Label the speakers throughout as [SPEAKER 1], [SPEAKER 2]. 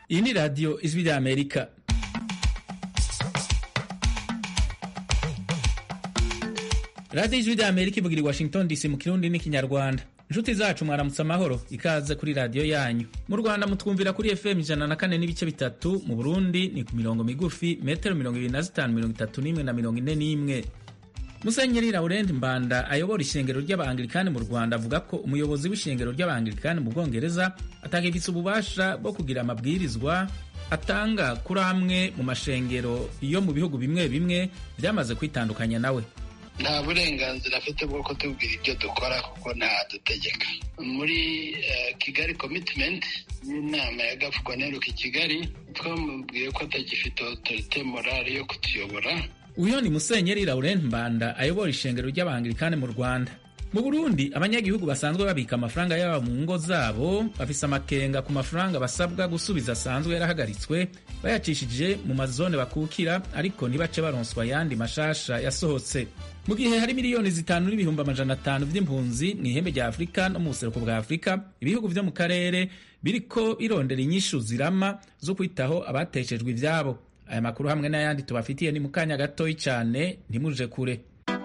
[SPEAKER 1] Iyi ni radiyo ijwi rya Amerika. Radiyo ijwi rya Amerika ivugira i Washington DC mu Kirundi n'ikinyarwanda. Inshuti zacu mwaramutse amahoro, ikaze kuri radiyo yanyu. Mu Rwanda mutwumvira kuri FM 104.3, mu Burundi ni ku mirongo migufi metero 25, 31 na 41. Musenyeri Laurent Mbanda ayobora ishengero ry'Abangilikani mu Rwanda avuga ko umuyobozi w'ishengero ry'Abangilikani mu Bwongereza atagifise ububasha bwo kugira amabwirizwa atanga kuri amwe mu mashengero yo mu bihugu bimwe bimwe byamaze kwitandukanya nawe.
[SPEAKER 2] Nta burenganzira afite bwo kutubwira ibyo dukora kuko nta dutegeka. Muri Kigali Commitment n'inama ya Gafukoneruka i Kigali twamubwiye ko atagifite autorité morale yo kutuyobora.
[SPEAKER 1] Uyo ni Musenyeri Laurent Mbanda ayobora ishengero ry'Abangilikani mu Rwanda. Mu Burundi abanyagihugu basanzwe babika amafaranga yabo mu ngo zabo bafise amakenga ku mafaranga basabwa gusubiza asanzwe yarahagaritswe bayacishije mu mazone bakukira, ariko ntibace baronswa yandi mashasha yasohotse. Mu gihe hari miliyoni 5,500,000 vy'impunzi mw'ihembe rya Afrika no mu buseruko bwa Afrika, ibihugu vyo mu karere biriko birondera inyishu zirama zo kwitaho abateshejwe ivyabo. Aya makuru hamwe n'ayandi tubafitiye ni mu kanya gatoyi cyane, ntimuje kure.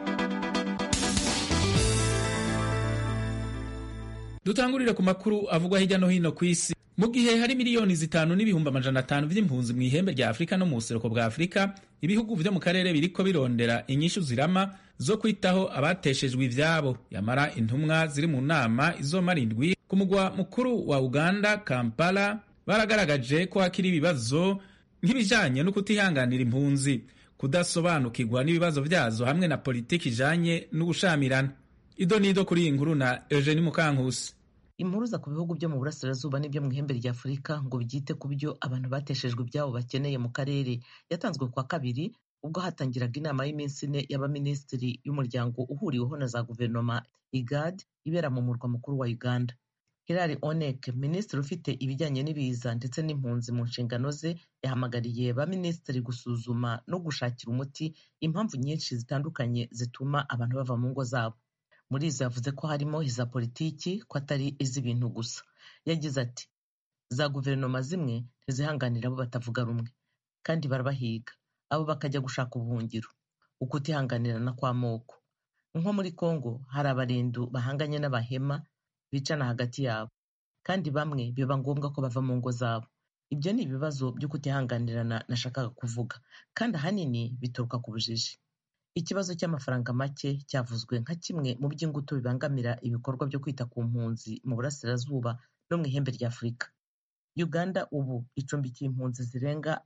[SPEAKER 1] Dutangurire ku makuru avugwa hirya no hino ku isi. Mu gihe hari miliyoni 5,500,000 vy'impunzi mw'ihembe rya Afrika no mu buseruko bwa Afrika, ibihugu vyo mu karere biriko birondera inyishu zirama zo kwitaho abateshejwe ivyabo. Yamara intumwa ziri mu nama izomara indwi ku mugwa mukuru wa Uganda, Kampala, baragaragaje ko hakiri ibibazo nk'ibijanye no kutihanganira impunzi, kudasobanukirwa n'ibibazo vyazo hamwe na politiki ijanye n'ugushamirana. Idonido kuri iyi nkuru na Eugenie Mukankusi.
[SPEAKER 3] Impuruza ku bihugu byo mu burasirazuba n'ibyo mu ihembe rya Afurika ngo byite ku byo abantu bateshejwe ibyabo bakeneye mu karere yatanzwe kwa kabiri ubwo hatangiraga inama y'iminsi 4 y'abaminisitiri y'umuryango uhuriweho na za guverinoma IGAD ibera mu murwa mukuru wa Uganda. Hilary Onek, minisitiri ufite ibijyanye n'ibiza ndetse n'impunzi mu nshingano ze, yahamagariye ba minisitiri gusuzuma no gushakira umuti impamvu nyinshi zitandukanye zituma abantu bava mu ngo zabo. Muri izo yavuze ko harimo iza politiki, ko atari iz'ibintu gusa. Yagize ati, za guverinoma zimwe ntizihanganira abo batavuga rumwe kandi barabahiga, abo bakajya gushaka ubuhungiro. Ukutihanganirana kw'amoko, nko muri Kongo hari abarendu bahanganye n'abahema bicana hagati yabo, kandi bamwe biba ngombwa ko bava mu ngo zabo. Ibyo ni ibibazo byo kutihanganirana nashakaga kuvuga, kandi ahanini bituruka ku bujiji. Ikibazo cy'amafaranga make cyavuzwe nka kimwe mu by'ingutu bibangamira ibikorwa byo kwita ku mpunzi mu burasirazuba no mu ihembe rya Afurika. Uganda ubu icumbikiye impunzi zirenga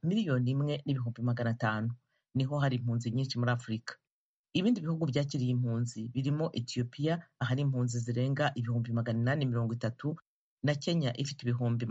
[SPEAKER 3] 1,500,000. Niho hari impunzi nyinshi muri Afurika. Ibindi bihugu byakiriye impunzi birimo Ethiopia ahari impunzi zirenga 830,000 na Kenya ifite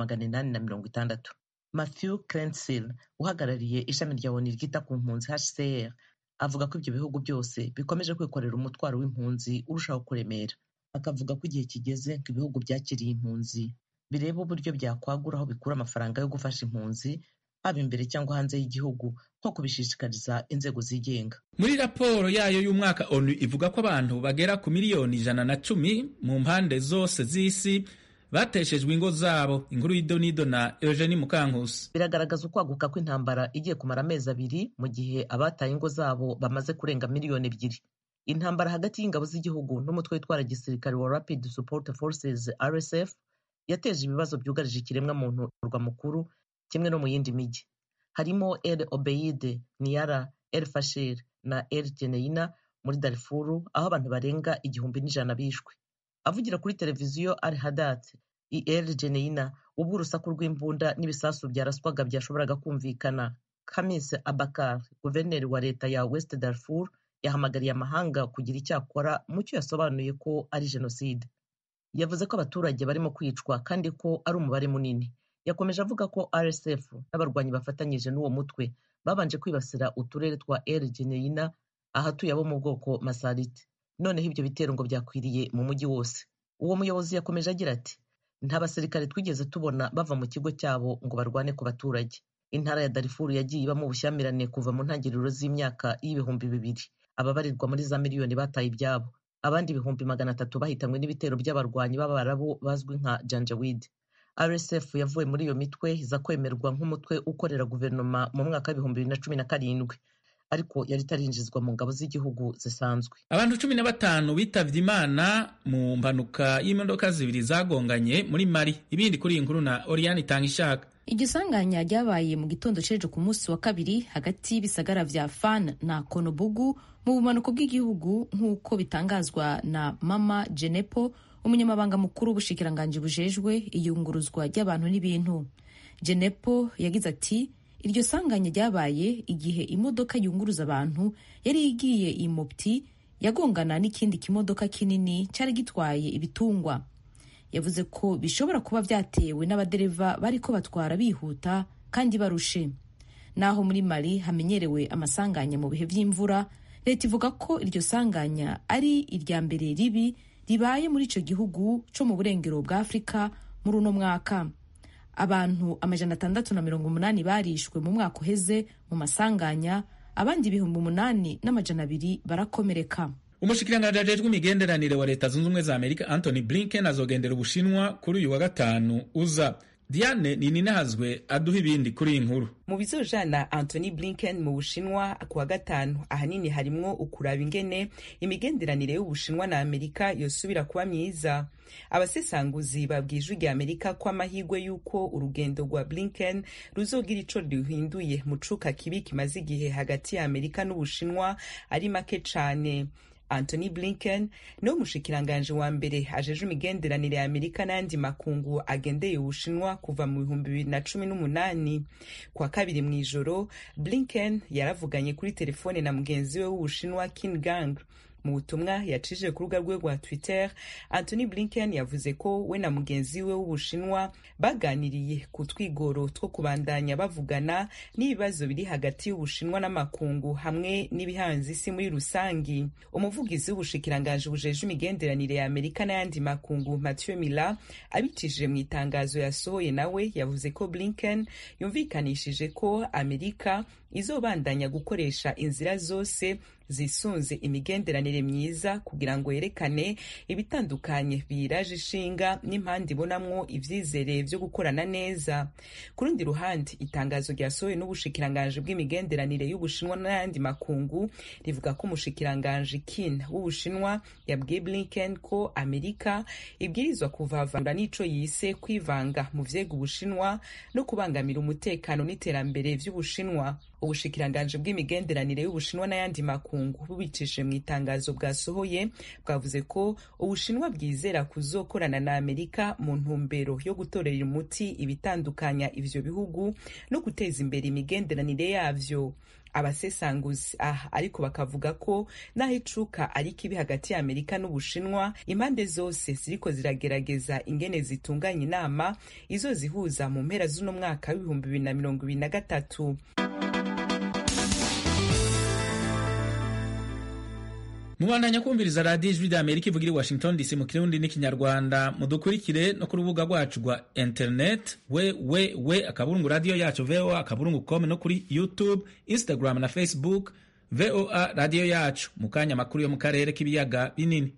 [SPEAKER 3] 860,000. Matthew Crensil uhagarariye ishami rya ONU ryita ku mpunzi HCR avuga ko ibyo bihugu byose bikomeje kwikorera umutwaro w'impunzi urushaho kuremera. Akavuga ko igihe kigeze ngo ibihugu byakiriye impunzi bireba uburyo byakwagura aho bikura amafaranga yo gufasha impunzi, haba imbere cyangwa hanze y'igihugu, nko kubishishikariza inzego zigenga.
[SPEAKER 1] Muri raporo yayo y'umwaka, ONU ivuga ko abantu bagera ku miliyoni 110 mu mpande zose z'isi bateshejwe ingo zabo. Inkuru y'idonido na Eugenie Mukankusi.
[SPEAKER 3] Biragaragaza ukwaguka kw'intambara igiye kumara amezi 2 mu gihe abataye ingo zabo bamaze kurenga miliyoni 2. Intambara hagati y'ingabo z'igihugu n'umutwe witwara gisirikare wa Rapid Support Forces RSF yateje ibibazo byugarije ikiremwa muntu urwa mukuru kimwe no mu yindi mijyi. Harimo El Obeid, Niara, El Fasher na El Geneina muri Darfur, aho abantu barenga 1,100 bishwe. Avugira kuri televiziyo Al Hadat i El Geneina ubwo urusaku rw'imbunda n'ibisasu byaraswaga byashoboraga kumvikana, Khamis Abakar, guverineri wa leta ya West Darfur, yahamagariye amahanga kugira icyakora mu cyo yasobanuye ko ari jenoside. Yavuze ko abaturage barimo kwicwa kandi ko ari umubare munini. Yakomeje avuga ko RSF n'abarwanyi bafatanyije n'uwo mutwe babanje kwibasira uturere twa El Geneina ahatuye abo mu bwoko Masalit. Noneho ibyo bitero ngo byakwiriye mu mujyi wose. Uwo muyobozi yakomeje agira ati, nta basirikare twigeze tubona bava mu kigo cyabo ngo barwane ku baturage. Intara ya Darfur yagiye ibamo ubushyamirane kuva mu ntangiriro z'imyaka y'ibihumbi 2000. Ababarirwa muri za miliyoni bataye ibyabo. Abandi 300,000 bahitanywe n'ibitero by'abarwanyi b'Abarabu bazwi nka Janjaweed. RSF yavuye muri iyo mitwe iza kwemerwa nk'umutwe ukorera guverinoma mu mwaka w'ibihumbi 2017 ariko yari itarinjizwa mu ngabo z'igihugu zisanzwe.
[SPEAKER 1] Abantu 15 bitavye Imana mu mpanuka y'imodoka zibiri zagonganye muri Mali. Ibindi kuri iyi nkuru na Oriane Itangishaka.
[SPEAKER 4] Igisanganya ryabaye mu gitondo cejo ku munsi wa kabiri hagati y'ibisagara vya Fan na Konobugu mu bumanuko bw'igihugu nk'uko bitangazwa na Mama Jenepo, umunyamabanga mukuru w'ubushikiranganje bujejwe iyunguruzwa ry'abantu n'ibintu. Jenepo yagize ati iryo sanganya ryabaye igihe imodoka yunguruza abantu yari igiye i Mopti yagongana n'ikindi kimodoka kinini cyari gitwaye ibitungwa. Yavuze ko bishobora kuba vyatewe n'abadereva bariko batwara bihuta kandi barushe. Naho muri Mali hamenyerewe amasanganya mu bihe vy'imvura, leta ivuga ko iryo sanganya ari irya mbere ribi ribaye muri ico gihugu co mu burengero bwa Afrika muri uno mwaka. Abantu 680 barishwe mu mwaka uheze mu masanganya, abandi 8,200 barakomereka.
[SPEAKER 1] Umushikiranganji ajejwe imigenderanire wa Leta Zunze Ubumwe za Amerika Anthony Blinken azogendera Ubushinwa kuri uyu wa gatanu uza. Diane Nininahazwe aduha ibindi kuri iyi nkuru.
[SPEAKER 5] Mu bizojana Anthony Blinken mu Bushinwa kuwa gatanu ahanini harimwo ukuraba ingene imigenderanire y'Ubushinwa na Amerika yosubira kuba myiza. Abasesanguzi babwijwe rya Amerika ko amahirwe yuko urugendo rwa Blinken ruzogira ico ruhinduye mu cuka kibi kimaze igihe hagati ya Amerika n'Ubushinwa ari make cane. Anthony Blinken ni umushikiranganje wa mbere ajeje imigenderanire ya Amerika n'andi makungu agendeye Ubushinwa kuva mu 2018. Kwa kabiri mw'ijoro Blinken yaravuganye kuri telefone na mugenzi we w'Ubushinwa Qin Gang. Mu butumwa yacishije ku rubuga rwe rwa Twitter, Anthony Blinken yavuze ko we na mugenzi we w'Ubushinwa baganiriye ku twigoro two kubandanya bavugana n'ibibazo biri hagati y'Ubushinwa n'amakungu hamwe n'ibihanze isi muri rusangi. Umuvugizi w'ubushikiranganje bujeje imigenderanire ya Amerika n'ayandi makungu Mathieu Miller abicishije mu itangazo yasohoye nawe yavuze ko Blinken yumvikanishije ko Amerika izobandanya gukoresha inzira zose zisunze imigenderanire myiza kugira ngo yerekane ibitandukanye biraje ishinga n'impande ibonamwo ivyizere vyo gukorana neza. Ku rundi ruhande itangazo ryasohoye n'ubushikiranganje bw'imigenderanire y'Ubushinwa n'ayandi makungu rivuga ko umushikiranganje Qin w'Ubushinwa yabwiye Blinken ko Amerika ibwirizwa kuvavanga n'ico yise kwivanga mu vyega Ubushinwa no kubangamira umutekano n'iterambere vy'Ubushinwa. Ubushikiranganje bw'imigenderanire y'Ubushinwa n'ayandi makungu bubicishije mu itangazo bwasohoye bwavuze ko Ubushinwa bwizera kuzokorana na Amerika mu ntumbero yo gutorera umuti ibitandukanya ivyo bihugu no guteza imbere imigenderanire yavyo. Abasesanguzi ariko bakavuga ko naho icuka ari kibi hagati ya Amerika n'Ubushinwa, impande zose ziriko ziragerageza ingene zitunganya inama izo zihuza mu mpera z'uno mwaka w'2023.
[SPEAKER 1] Mubandanya kumviriza radiyo ijwi rya Amerika ivugira i Washington DC mu Kirundi n'Ikinyarwanda. Mudukurikire no ku rubuga rwacu rwa internet www.radioyacu.voa.com no kuri YouTube, Instagram na Facebook VOA Radio Yacu. Mukanya makuru yo mu karere k'ibiyaga binini.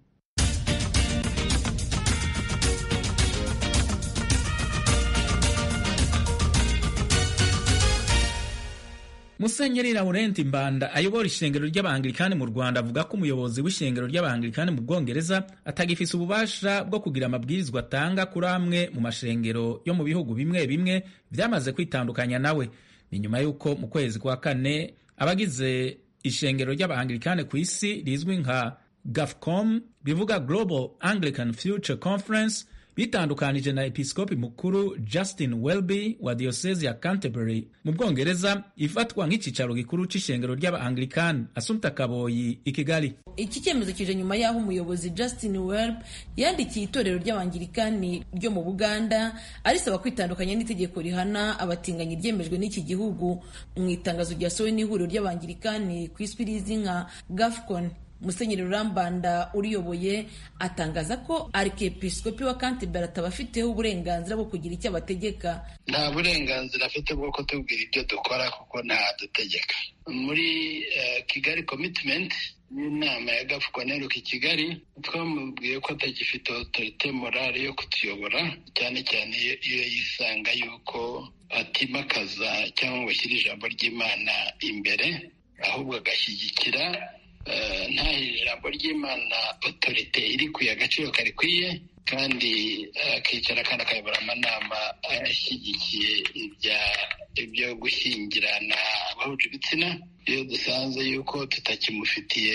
[SPEAKER 1] Musenyeri Laurent Mbanda ayobora ishengero ry'Abanglikani mu Rwanda avuga ko umuyobozi w'ishengero ry'Abanglikani mu Bwongereza atagifise ububasha bwo kugira amabwirizwa atanga kuri amwe mu mashengero yo mu bihugu bimwe bimwe vyamaze kwitandukanya nawe. Ni nyuma y'uko mu kwezi kwa kane abagize ishengero ry'Abanglikani ku isi rizwi nka GAFCOM bivuga Global Anglican Future Conference bitandukanije na episkopi mukuru Justin Welby wa diocese ya Canterbury mu Bwongereza ifatwa nk'icicaro gikuru c'ishengero ry'Abanglikani. Assumpta Kaboyi i Kigali.
[SPEAKER 6] Iki cyemezo kije nyuma y'aho umuyobozi Justin Welby yandikiye itorero ry'Abanglikani ryo mu Buganda arisaba kwitandukanya n'itegeko rihana abatinganyi ryemejwe n'iki gihugu. Mu itangazo ryasohowe n'ihuriro ry'Abanglikani ku isi rizwi nka GAFCON, Musenyeri Rambanda uriyoboye atangaza ko Arikepiskopi wa Canterbury atabafiteho uburenganzira bwo kugira icyo abategeka.
[SPEAKER 2] Nta burenganzira afite bwo kutubwira ibyo dukora kuko nta dutegeka. Muri Kigali commitment n'inama ya gafuko neruka i Kigali, twamubwiye ko atagifite autorite morale yo kutuyobora, cyane cyane iyo yisanga yuko atimakaza cyangwa ngo ashyire ijambo ry'Imana imbere, ahubwo agashyigikira nta ijambo ry'Imana autorite iri kuya agaciro karikwiye, kandi akicara kandi akayobora amanama ashyigikiye ibyo gushyingirana abahuje ibitsina. Iyo dusanze yuko tutakimufitiye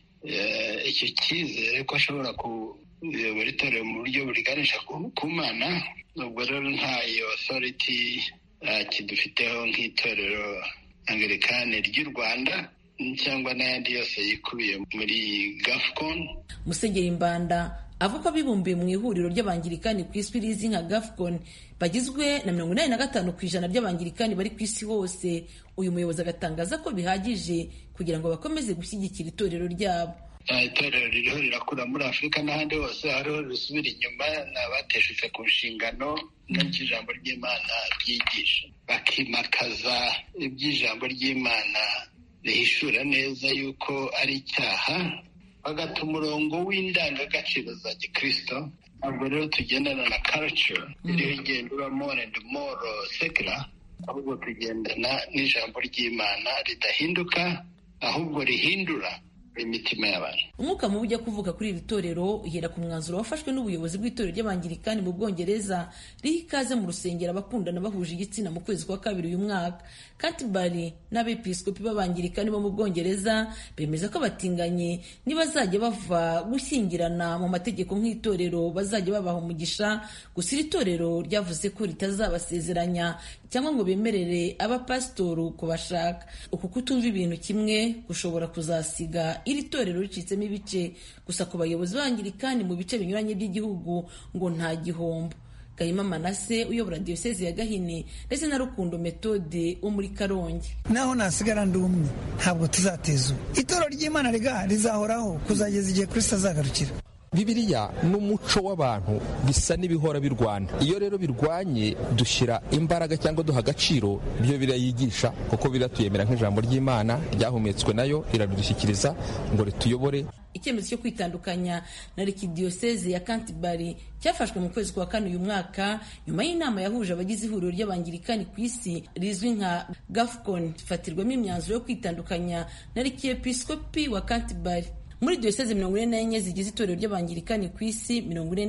[SPEAKER 2] icyo cyizere ko ashobora kuyobora itorero mu buryo buriganisha ku Mana, ubwo rero nta iyo authority kidufiteho nk'itorero Anglikane ry'u Rwanda cyangwa n'ayandi yose yikubiye muri GAFCON.
[SPEAKER 6] Musenyeri Mbanda avuga ko bibumbiye mu ihuriro ry'abangirikani ku isi rizi nka GAFCON bagizwe na 85% by'abangirikani bari ku isi hose. Uyu muyobozi agatangaza ko bihagije kugira ngo bakomeze gushyigikira itorero ryabo.
[SPEAKER 2] Itorero ririho rirakura muri Afurika n'ahandi hose, hariho risubira inyuma n'abateshutse ku nshingano n'ijambo ry'Imana ryigisha, bakimakaza iby'ijambo ry'Imana rihishura neza yuko ari icyaha, bagata umurongo w'indangagaciro za Gikristo. Ntabwo rero tugendana na culture iriho igenda iba more and more secular, ahubwo tugendana n'ijambo ry'Imana ridahinduka, ahubwo rihindura imitima y'abantu.
[SPEAKER 6] Umwuka mubi ujya kuvuga kuri iri torero uhera ku mwanzuro wafashwe n'ubuyobozi bw'itorero ry'abangirikani mu Bwongereza riha ikaze mu rusengero abakundana bahuje igitsina mu kwezi kwa kabiri uyu mwaka. Canterbury n'abepiskopi b'abangirikani bo mu Bwongereza bemeza ko abatinganyi nibazajya bava gushyingirana mu mategeko nk'itorero bazajya babaha umugisha. Gusa iri torero ryavuze ko ritazabasezeranya cyangwa ngo bemerere abapasitoru kubashaka. Uku kutumva ibintu kimwe gushobora kuzasiga iri torero ricitsemo ibice. Gusa ku bayobozi b'abangirikani mu bice binyuranye by'igihugu ngo nta gihombo. Gahima Manase uyobora diyosezi ya Gahini ndetse na Rukundo Methode wo muri Karongi:
[SPEAKER 7] naho nasigara ndumwe ntabwo tuzateza itorero ry'Imana rizahoraho kuzageza igihe Kristo azagarukira.
[SPEAKER 8] Bibiliya n'umuco w'abantu bisa n'ibihora birwana. Iyo rero birwanye dushyira imbaraga cyangwa duha agaciro byo birayigisha, kuko biratuyemera nk'ijambo ry'Imana ryahumetswe nayo iradushyikiriza ngo rituyobore.
[SPEAKER 6] Icyemezo cyo kwitandukanya na Arikidiyoseze ya Canterbury cyafashwe mu kwezi kwa kane uyu mwaka nyuma y'inama yahuje abagize ihuriro ry'abangirikani ku isi rizwi nka GAFCON, ifatirwamo imyanzuro yo kwitandukanya na Arikiepiskopi wa Canterbury. Muri diyoseze 44 zigize itorero ry'abangirikani ku isi,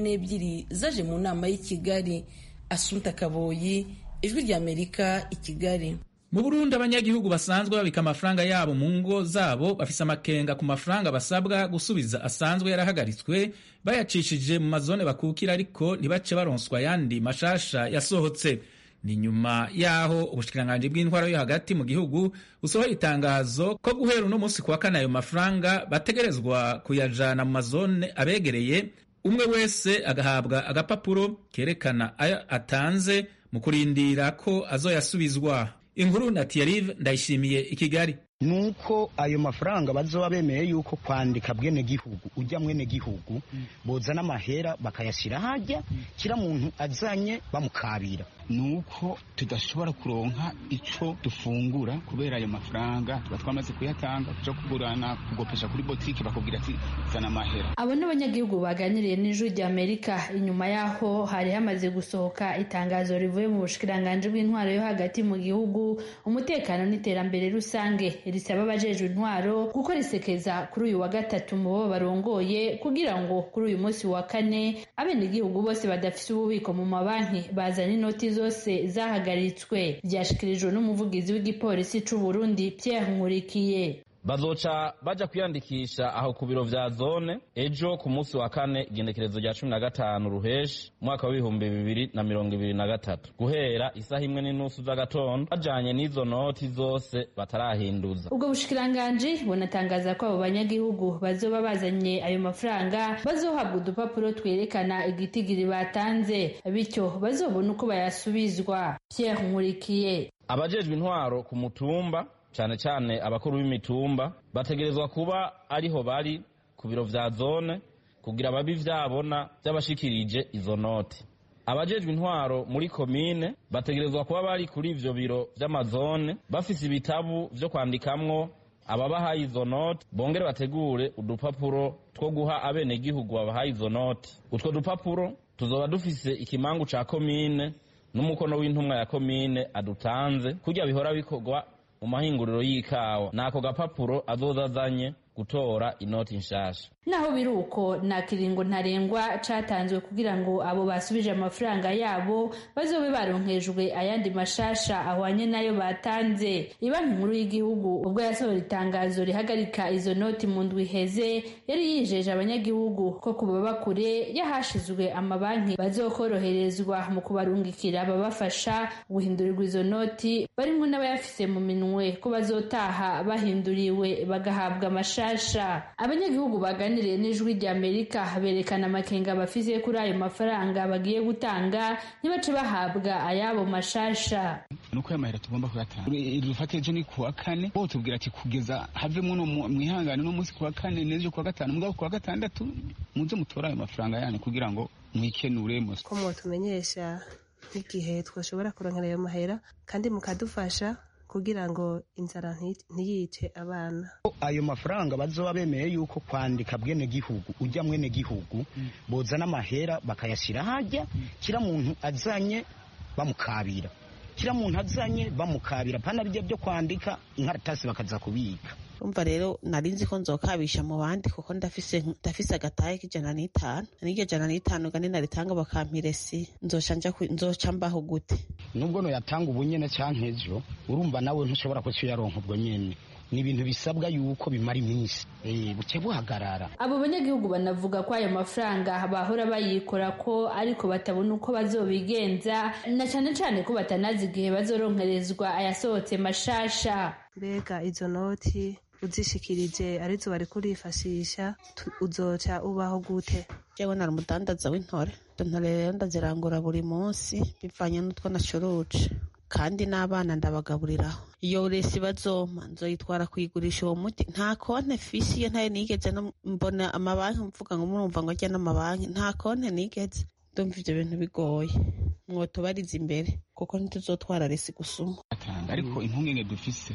[SPEAKER 6] 42 zaje mu nama y'i Kigali. Asumta Kaboyi, Ijwi ry'Amerika, i Kigali.
[SPEAKER 1] Mu Burundi abanyagihugu basanzwe babika amafaranga yabo mu ngo zabo bafise amakenga ku mafaranga basabwa gusubiza asanzwe yarahagaritswe bayacishije mu mazone bakukira, ariko ntibace baronswa yandi mashasha yasohotse. Ni nyuma yaho ubushikiranganji bw'intwaro yo hagati mu gihugu busohoye itangazo ko guhera uno munsi kuwa kane ayo mafaranga bategerezwa kuyajana mu mazone abegereye, umwe wese agahabwa agapapuro kerekana ayo atanze mu kurindira ko azoyasubizwa. Inkuru na Thierry Ndayishimiye, i Kigali.
[SPEAKER 9] Nuko ayo mafaranga bazoba bemeye yuko kwandika bwene gihugu ujya mwene gihugu bozana amahera bakayashira hajya kira muntu azanye bamukabira. Nuko tudashobora kuronka ico dufungura kubera ayo mafaranga tuba twamaze kuyatanga cyo kugurana kugopesha kuri botike bakubwira ati zana amahera.
[SPEAKER 10] Abo n'abanyagihugu baganiriye n'Ijwi ry'Amerika inyuma yaho hari hamaze gusohoka itangazo rivuye mu bushikiranganje bw'intwaro yo hagati mu gihugu, umutekano n'iterambere rusange, risaba abajejwe intwaro gukora isekeza kuri uyu wa gatatu mu bo barongoye kugira ngo kuri uyu munsi wa kane abenegihugu bose badafise ububiko mu mabanki bazana inoti zose zahagaritswe. Byashikirijwe n'umuvugizi w'igipolisi c'u Burundi Pierre Nkurikiye.
[SPEAKER 11] Bazoca baja kwiyandikisha aho ku biro vya zone ejo ku munsi wa kane igenekerezo rya 15 ruheshi mwaka wa 2023 guhera isaha 1:30 z'agatondo bajanye n'izo noti zose batarahinduza.
[SPEAKER 10] Ubwo bushikiranganje bunatangaza ko abo banyagihugu bazoba bazanye ayo mafaranga bazohabwa udupapuro twerekana igitigiri batanze, bityo bazobona uko bayasubizwa. Pierre Nkurikiye:
[SPEAKER 11] abajejwe intwaro ku mutumba cyane cyane abakuru b'imitumba bategerezwa kuba ariho bari ku biro vya zone kugira babi vyabona by'abashikirije izo noti. Abajejwe intwaro muri komine bategerezwa kuba bari kuri ivyo biro vy'amazone bafise ibitabu vyo kwandikamwo ababahaye izo noti bongere bategure udupapuro two guha abenegihugu babahaye izo noti. Utwo dupapuro tuzoba dufise ikimangu ca komine n'umukono w'intumwa ya komine adutanze kurya bihora bikorwa mu mahinguriro y'ikawa. Nako gapapuro azoza azanye gutora inoti nshasha.
[SPEAKER 10] Naho biruko nta kiringo ntarengwa catanzwe kugira ngo abo basubije amafaranga yabo bazobe baronkejwe ayandi mashasha ahwanye nayo batanze. Ibanki nkuru y'igihugu ubwo yasohora itangazo rihagarika izo noti mu ndwi iheze yari yijeje abanyagihugu ko kubaba kure yahashizwe amabanki bazokoroherezwa mu kubarungikira ababafasha guhindurirwa izo noti barimwo n'abayafise mu minwe ko bazotaha bahinduriwe bagahabwa amashasha. Abanyagihugu baganiriye n'ijwi ry'Amerika berekana amakenga bafise kuri ayo mafaranga bagiye gutanga ntibace bahabwa ayabo mashasha.
[SPEAKER 12] Nuko yamahera tugomba kuyatanga rufate ejo ni kuwa kane bo tubwira ati kugeza havemo no mwihangane no munsi kuwa kane nejo kuwa gatanu mugabo kuwa gatandatu muze mutora ayo mafaranga yanyu kugira ngo mwikenure mose
[SPEAKER 13] ko mutumenyesha igihe twashobora kuronkera ayo mahera kandi mukadufasha kugira ngo inzara ntiyice abana.
[SPEAKER 9] Ayo mafaranga bazoba bemeye yuko kwandika bwene gihugu ujya mwene gihugu boza n'amahera bakayashira hajya kira muntu azanye bamukabira pana bijya byo kwandika inkaratasi bakaza kubika.
[SPEAKER 14] Umva rero narinzi ko nzokabisha mu bandi kuko ndafise agataye k'150 n'iryo 150 gane naritanga bakampiresi nzoca mbaho gute.
[SPEAKER 9] Nubwo no yatanga ubunyene canke ejo urumva nawe ntushobora ko yaronka ubwo nyene. Ni ibintu bisabwa yuko bimara iminsi buke buhagarara.
[SPEAKER 10] Abo banyagihugu banavuga ko ayo mafaranga bahora bayikora ko ariko batabona uko bazobigenza na cane ko batanazi igihe bazoronkerezwa ayasohotse mashasha.
[SPEAKER 13] Mbega izo noti uzishikirije arizo bari kurifashisha uzoca ubaho gute?
[SPEAKER 14] Jewe nari umudandaza w'intore rero ndazirangura buri munsi bivanye n'utwo nacuruje kandi n'abana ndabagaburiraho. Iyo resi bazoma nzoyitwara kuyigurisha uwo muti. Nta konte fisi ntayo nigeze mbona amabanki mvuga ngo murumva ngo ajya n'amabanki nta konte nigeze. Ndumva ivyo bintu bigoye mwotubariza imbere kuko ntituzotwara resi gusuma.
[SPEAKER 12] Ariko impungenge dufise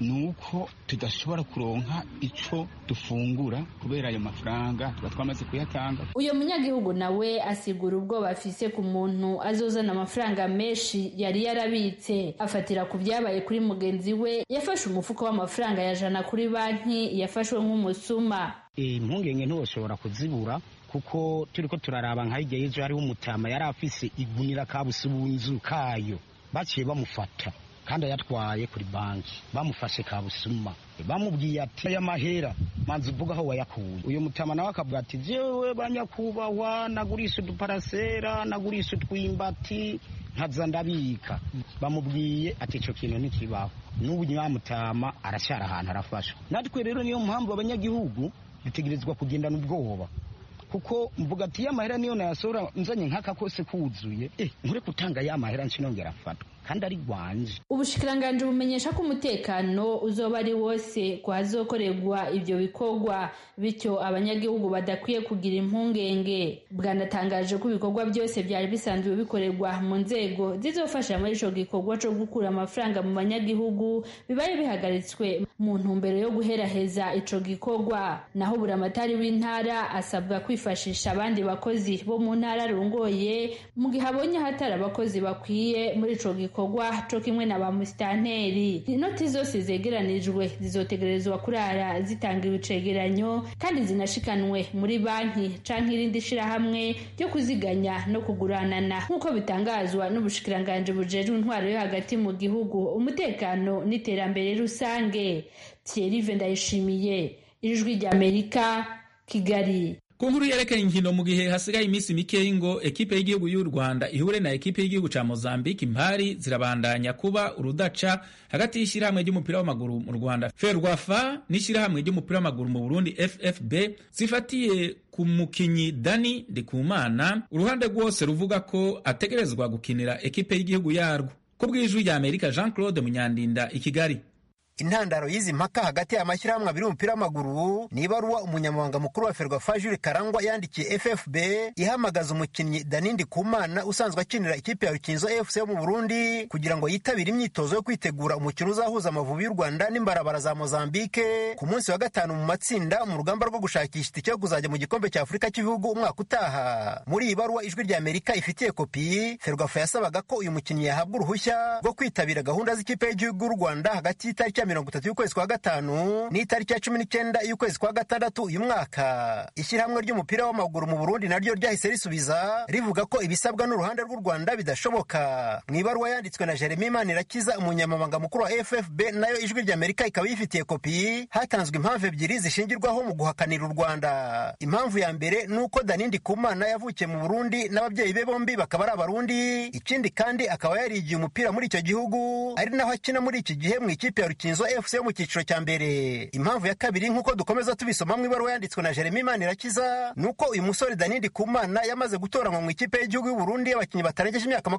[SPEAKER 12] nuko tudashobora kuronka ico dufungura kubera ayo mafaranga tuba twamaze kuyatanga.
[SPEAKER 10] Uyo munyagihugu nawe asigura ubwo bafise ku muntu azozana amafaranga menshi yari yarabitse. Afatira ku byabaye kuri mugenzi we yafashe umufuko w'amafaranga yajana kuri banki yafashwe nk'umusuma.
[SPEAKER 9] Impungenge ntiwoshobora kuzibura kuko turiko turaraba nk'aho ejo hariho umutama yari afise igunira kabusubunzu kayo baciye bamufata kandi ayatwaye kuri banki bamufashe kabusuma bamubwiye ati aya mahera manzi uvuga aho wayakuye. Uyu mutama nawe akavuga ati jewe banyakubahwa nagurisha uduparasera nagurisha utwimbati nkaza ndabika. Bamubwiye ati ico kintu ntikibaho n'ubu nyamutama aracyara ahantu arafashwa. Natwe rero niyo mpamvu abanyagihugu dutegerezwa kugendana ubwoba kuko mvuga ati ya mahera niyo nayasora nzanye nkaka kose kuzuye nkure kutanga ya mahera ncinongera afatwa kandi ari gwanje.
[SPEAKER 10] Ubushikiranganje bumenyesha ko umutekano uzoba ari wose kwazokorerwa ivyo bikorwa bityo abanyagihugu badakwiye kugira impungenge. Bwanatangaje ko ibikorwa byose byari bisanzwe bikorerwa mu nzego zizofasha muri ico gikorwa co gukura amafaranga mu banyagihugu bibaye bihagaritswe mu ntumbero yo guheraheza ico gikorwa. Naho buramatari w'intara asabwa kwifashisha abandi bakozi bo mu ntara rungoye mu gihe abonye hatari abakozi bakwiye muri ico gikorwa co kimwe na ba musitanteri. Inoti zose zegeranijwe zizotegerezwa kurara zitanga ibicegeranyo kandi zinashikanwe muri banki canke irindi shirahamwe ryo kuziganya no kuguranana nk'uko bitangazwa n'ubushikiranganje bujejwe intwaro yo hagati mu gihugu umutekano n'iterambere rusange. Thierry Vendayishimiye, Ijwi ry'Amerika, Kigali.
[SPEAKER 1] Ku nkuru yerekeye inkino mu gihe hasigaye iminsi mikeyi ngo ekipe y'igihugu y'u Rwanda ihure na ekipe y'igihugu ca Mozambique, impari zirabandanya kuba urudaca hagati y'ishirahamwe ry'umupira w'amaguru mu Rwanda Ferwafa n'ishirahamwe ry'umupira w'amaguru mu Burundi FFB zifatiye ku mukinyi Dani Ndikumana, uruhande rwose ruvuga ko ategerezwa gukinira ekipe y'igihugu yarwo. Ku bw'Ijwi ry'Amerika, Jean Claude Munyandinda i Kigali.
[SPEAKER 15] intandaro y'izi mpaka hagati y'amashyirahamwe abiri y'umupira w'amaguru ni ibaruwa umunyamabanga mukuru wa Ferwafa Jules Karangwa yandikiye FFB ihamagaza umukinnyi Dani Ndikumana usanzwe akinira ikipe ya Rukinzo FC yo mu Burundi kugira ngo yitabire imyitozo yo kwitegura umukino uzahuza Amavubi y'u Rwanda n'imbarabara za Mozambique ku munsi wa gatanu mu matsinda mu rugamba rwo gushakisha itike yo kuzajya mu gikombe cya Afurika cy'ibihugu umwaka utaha. Muri iyi baruwa Ijwi rya Amerika ifitiye kopi, Ferwafa yasabaga ko uyu mukinnyi yahabwa uruhushya rwo kwitabira gahunda z'ikipe y'igihugu y'u Rwanda hagati y'itariki ya 30 y'ukwezi kwa gatanu n'itariki ya 19 y'ukwezi kwa gatandatu uyu mwaka. Ishyirahamwe ry'umupira w'amaguru mu Burundi naryo ryahise risubiza rivuga ko ibisabwa n'uruhande rw'u Rwanda bidashoboka. Mu ibaruwa yanditswe na Jeremy Manirakiza umunyamabanga mukuru wa FFB nayo Ijwi rya Amerika ikaba yifitiye kopi, hatanzwe impamvu ebyiri zishingirwaho mu guhakanira u Rwanda. Impamvu ya mbere nuko Dani Ndikumana yavukiye mu Burundi n'ababyeyi be bombi bakaba ari Abarundi, ikindi kandi akaba yarigiye umupira muri icyo gihugu ari naho akina muri iki gihe mu ikipe ya Rukinzo FC yo mu cyiciro cya mbere. Impamvu ya kabiri nk'uko dukomeza tubisoma mu ibaruwa yanditswe na Jeremy Manirakiza nuko uyu musore Dani Ndikumana yamaze gutoranywa mu ikipe y'igihugu y'u Burundi y'abakinnyi batarengeje imyaka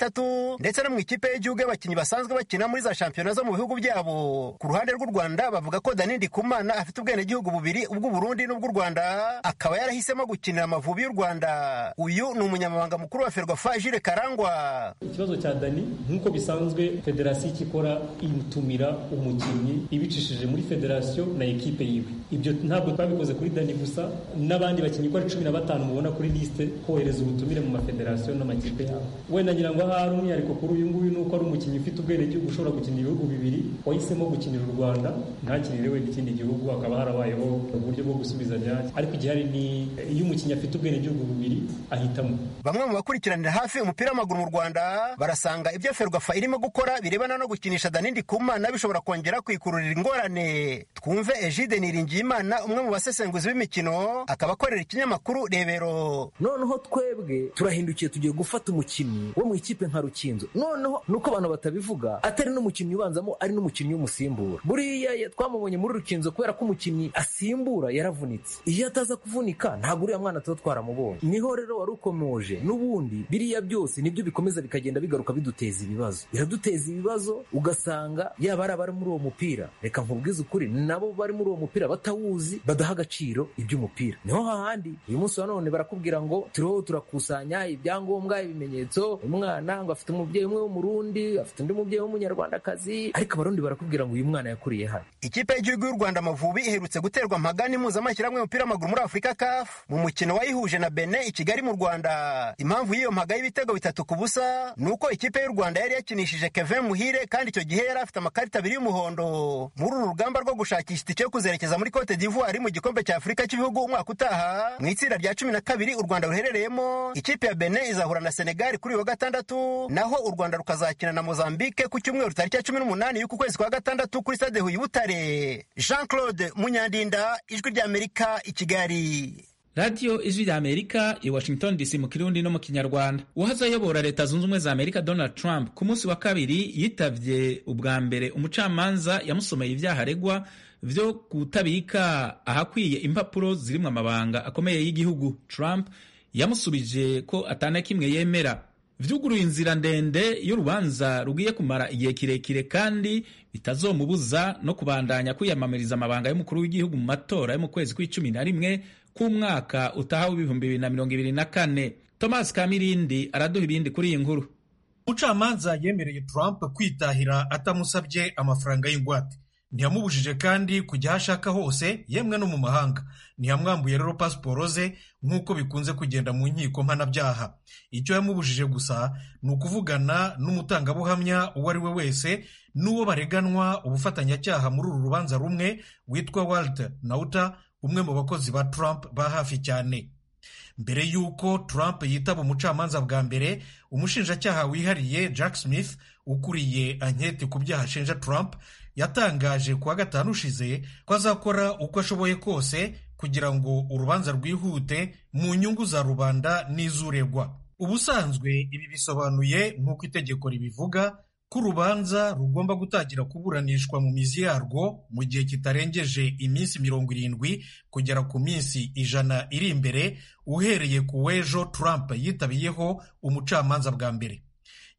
[SPEAKER 15] 23 ndetse no mu ikipe y'igihugu y'abakinnyi basanzwe bakina muri za shampiyona zo mu bihugu byabo. Ku ruhande rw'u Rwanda bavuga ko Dani Ndikumana afite ubwenegihugu bubiri, ubw'u Burundi n'ubw'u Rwanda, akaba yarahisemo gukinira Amavubi y'u Rwanda. Uyu ni umunyamabanga mukuru wa Ferwafa Jules Karangwa.
[SPEAKER 16] Ikibazo cya Dani nk'uko bisanzwe federasiyo ikora imutumira umukinnyi ibicishije muri federasiyo na ekipe yiwe. Ibyo ntabwo twabikoze kuri Dani gusa, n'abandi bakinnyi ko ari 15 mubona kuri liste kohereza ubutumire mu mafederasiyo n'amakipe yabo. Wenda ngira ngo hari umwihariko kuri uyu nguyu nuko ari umukinnyi ufite ubwenegihugu ushobora gukinira ibihugu bibiri, wahisemo gukinira u Rwanda ntakinire wenda ikindi gihugu, akaba harabayeho uburyo bwo gusubizanya, ariko igihari ni iyo umukinnyi afite ubwenegihugu bubiri ahitamo.
[SPEAKER 15] Bamwe mu bakurikiranira hafi umupira w'amaguru mu Rwanda barasanga ibyo Ferwafa irimo gukora birebana no gukinisha Dani Ndikumana bishobora kongera kwikururira ingorane. Twumve Egide Niringiyimana, umwe mu basesenguzi b'imikino, akaba akorera ikinyamakuru Rebero.
[SPEAKER 17] Noneho twebwe turahindukiye tugiye gufata umukinnyi wo mu ikipe nka Rukinzo, noneho nuko abantu batabivuga atari n'umukinnyi ubanzamo ari n'umukinnyi w'umusimbura. Buriya twamubonye muri Rukinzo kubera ko umukinnyi asimbura yaravunitse, iyo ataza kuvunika ntabwo uriya mwana tuba twaramubonye. Niho rero wari ukomoje n'ubundi biriya byose nibyo bikomeza bikagenda bigaruka biduteza ibibazo, biraduteza ibibazo. Ugasanga yaba ari abari muri uwo mupira, reka nkubwize ukuri, nabo bari muri uwo mupira batawuzi, badaha agaciro iby'umupira. Niho hahandi uyu munsi wa none barakubwira ngo turiho turakusanya ibyangombwa, ibimenyetso, umwana ngo afite umubyeyi umwe w'umurundi, afite undi mubyeyi w'umunyarwandakazi, ariko abarundi barakubwira ngo uyu mwana yakuriye hano.
[SPEAKER 15] Ikipe y'igihugu y'u Rwanda Amavubi iherutse guterwa mpagani mpuzamahanga y'umupira w'amaguru muri Afurika CAF mu mukino wayihuje na Benin i Kigali mu Rwanda. Impamvu y'iyo mpaga y'ibitego 3-0 nuko ikipe y'u Rwanda yari yakinishije Kevin Muhire, kandi icyo gihe yari afite amakarita 2 y'umuhondo muri uru rugamba rwo gushakisha itike yo kuzerekeza muri Cote d'Ivoire mu gikombe cya Afurika cy'ibihugu umwaka utaha. Mu itsinda rya 12 u Rwanda ruherereyemo, ikipe ya Benin izahura na Senegal kuri wa gatandatu, naho u Rwanda rukazakina na Mozambique ku cyumweru tariki ya 18 y'uku kwezi kwa gatandatu kuri Stade Huye Butare. Jean-Claude Munyandinda, Ijwi rya Amerika i Kigali.
[SPEAKER 1] Radio Ijwi rya Amerika i Washington DC mu Kirundi no mu Kinyarwanda. Uwazayobora Leta Zunze Ubumwe za Amerika Donald Trump ku munsi wa kabiri yitavye ubwa mbere umucamanza yamusomeye ibyaha aregwa vyo kutabika ahakwiye impapuro zirimwo amabanga akomeye y'igihugu. Trump yamusubije ko atana kimwe yemera. Vyuguruye inzira ndende y'urubanza rugiye kumara igihe kirekire, kandi bitazomubuza no kubandanya kwiyamamariza amabanga y'umukuru w'igihugu mu matora yo mu kwezi kwa11 k'umwaka utaha w'2024. Thomas Kamirindi araduha ibindi kuri iyi nkuru.
[SPEAKER 18] Umucamanza yemereye Trump kwitahira atamusabye amafaranga y'ingwate. Ntiyamubujije kandi kujya aho ashaka hose, yemwe no mu mahanga. Ntiyamwambuye rero pasiporo ze nk'uko bikunze kugenda mu nkiko mpanabyaha. Icyo yamubujije gusa ni ukuvugana n'umutangabuhamya uwo ari we wese n'uwo bareganwa ubufatanyacyaha muri uru rubanza rumwe witwa Walter Nauta, umwe mu bakozi ba Trump ba hafi cyane. Mbere y'uko Trump yitaba umucamanza bwa mbere, umushinjacyaha wihariye Jack Smith ukuriye anketi ku byaha ashinja Trump yatangaje kuwa gatanu ushize ko azakora uko ashoboye kose kugira ngo urubanza rwihute mu nyungu za rubanda n'iz'uregwa. Ubusanzwe ibi bisobanuye nk'uko itegeko ribivuga ko urubanza rugomba gutangira kuburanishwa mu mizi yarwo mu gihe kitarengeje iminsi 70 kugera ku minsi 100 iri imbere uhereye ku w'ejo Trump yitabiyeho umucamanza bwa mbere.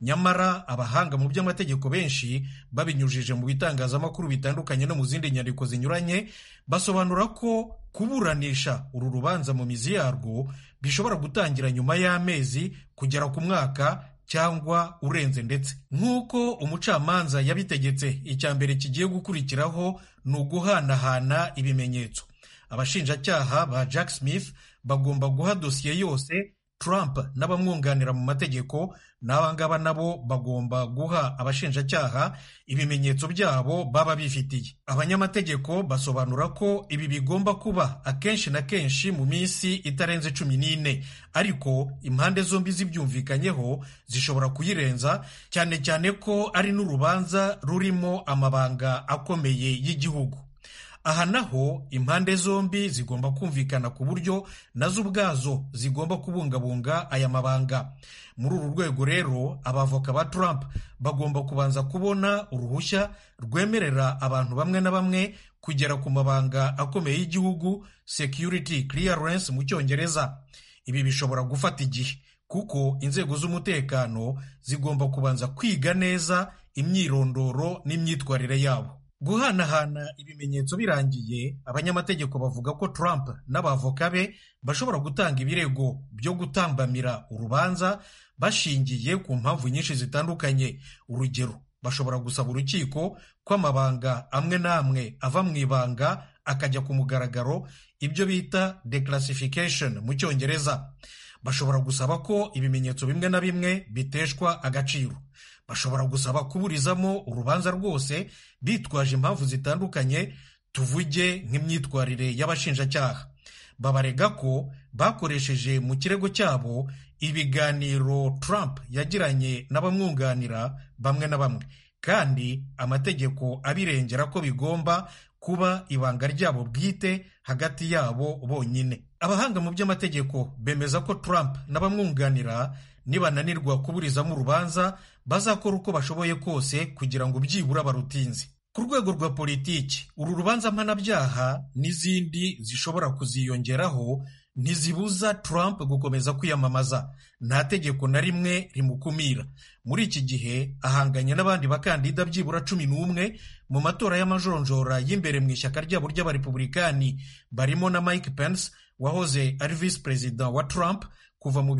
[SPEAKER 18] nyamara abahanga mu by'amategeko benshi babinyujije mu bitangazamakuru bitandukanye no mu zindi nyandiko zinyuranye basobanura ko kuburanisha uru rubanza mu mizi yarwo bishobora gutangira nyuma y'amezi kugera ku mwaka cyangwa urenze. Ndetse nk'uko umucamanza yabitegetse, icya mbere kigiye gukurikiraho ni uguhanahana ibimenyetso. Abashinjacyaha ba Jack Smith bagomba guha dosiye yose Trump n'abamwunganira mu mategeko, n'abangaba nabo bagomba guha abashinjacyaha ibimenyetso byabo baba bifitiye. Abanyamategeko basobanura ko ibi bigomba kuba akenshi na kenshi mu minsi itarenze 14, ariko impande zombi zibyumvikanyeho zishobora kuyirenza, cyane cyane ko ari n'urubanza rurimo amabanga akomeye y'igihugu. Aha naho impande zombi zigomba kumvikana ku buryo nazo ubwazo zigomba kubungabunga aya mabanga. Muri uru rwego rero abavoka ba Trump bagomba kubanza kubona uruhushya rwemerera abantu bamwe na bamwe kugera ku mabanga akomeye y'igihugu, security clearance mu Cyongereza. Ibi bishobora gufata igihe kuko inzego z'umutekano zigomba kubanza kwiga neza imyirondoro n'imyitwarire yabo. Guhanahana ibimenyetso birangiye, abanyamategeko bavuga ko Trump n'abavoka be bashobora gutanga ibirego byo gutambamira urubanza bashingiye ku mpamvu nyinshi zitandukanye. Urugero, bashobora gusaba urukiko ko amabanga amwe n'amwe ava mu ibanga akajya ku mugaragaro, ibyo bita declassification mu Cyongereza. Bashobora gusaba ko ibimenyetso bimwe na bimwe biteshwa agaciro. Bashobora gusaba kuburizamo urubanza rwose bitwaje impamvu zitandukanye, tuvuge nk'imyitwarire y'abashinjacyaha. Babarega ko bakoresheje mu kirego cyabo ibiganiro Trump yagiranye n'abamwunganira bamwe na bamwe, kandi amategeko abirengera ko bigomba kuba ibanga ryabo bwite hagati yabo bonyine. Abahanga mu by'amategeko bemeza ko Trump n'abamwunganira nibananirwa kuburizamo urubanza bazakora uko bashoboye kose kugira ngo byibura barutinze. Ku rwego rwa politiki, uru rubanza mpanabyaha n'izindi zishobora kuziyongeraho ntizibuza Trump gukomeza kwiyamamaza. Nta tegeko na rimwe rimukumira. Muri iki gihe ahanganye n'abandi bakandida byibura 11 mu matora y'amajonjora y'imbere mu ishyaka ryabo ry'abarepublikani, barimo na Mike Pence wahoze ari vice perezida wa Trump kuva mu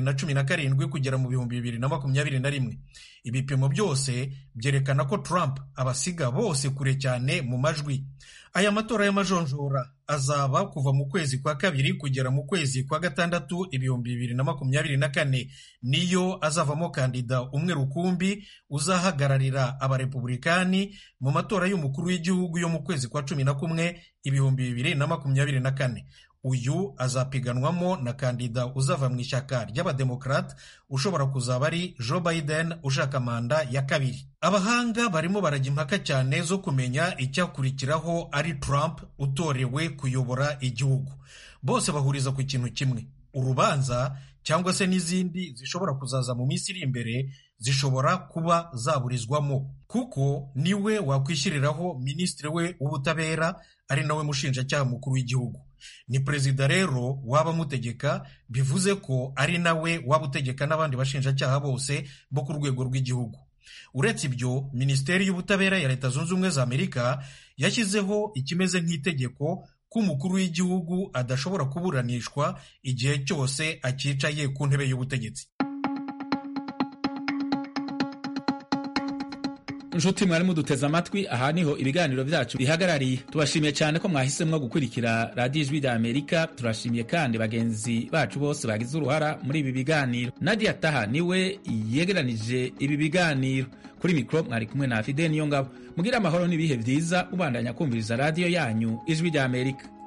[SPEAKER 18] 2017 kugera mu 2021. Ibipimo byose byerekana ko Trump abasiga bose kure cyane mu majwi. Aya matora y'amajonjora azaba kuva mu kwezi kwa kabiri kugera mu kwezi kwa gatandatu 2024, niyo azavamo kandida umwe rukumbi uzahagararira abarepublikani mu matora y'umukuru w'igihugu yo mu kwezi kwa 11 2024. Uyu azapiganwamo na kandida uzava mu ishyaka ry'abademokrate ushobora kuzaba ari Joe Biden ushaka manda ya kabiri. Abahanga barimo barajya impaka cyane zo kumenya icyakurikiraho ari Trump utorewe kuyobora igihugu. Bose bahuriza ku kintu kimwe: urubanza cyangwa se n'izindi zishobora kuzaza mu minsi iri imbere zishobora kuba zaburizwamo, kuko niwe wakwishyiriraho minisitiri we w'ubutabera ari nawe mushinjacyaha mukuru w'igihugu. Ni perezida rero waba mutegeka, bivuze ko ari nawe waba utegeka n'abandi bashinjacyaha bose bo ku rwego rw'igihugu. Uretse ibyo, minisiteri y'ubutabera ya Leta Zunze Ubumwe za Amerika yashyizeho ikimeze nk'itegeko ko umukuru w'igihugu adashobora kuburanishwa igihe cyose acyicaye ku ntebe y'ubutegetsi.
[SPEAKER 1] Nshuti mwari muduteze amatwi, aha niho ibiganiro byacu bihagarariye. Tubashimiye cyane ko mwahisemwo gukurikira radiyo Ijwi rya Amerika. Turashimiye kandi bagenzi bacu bose bagize uruhara muri ibi biganiro. Nadia Taha niwe yegeranije ibi biganiro. Kuri mikro mwari kumwe na Fidel Niyongabo. Mugira amahoro n'ibihe byiza ubandanya kumviriza radiyo yanyu Ijwi rya Amerika.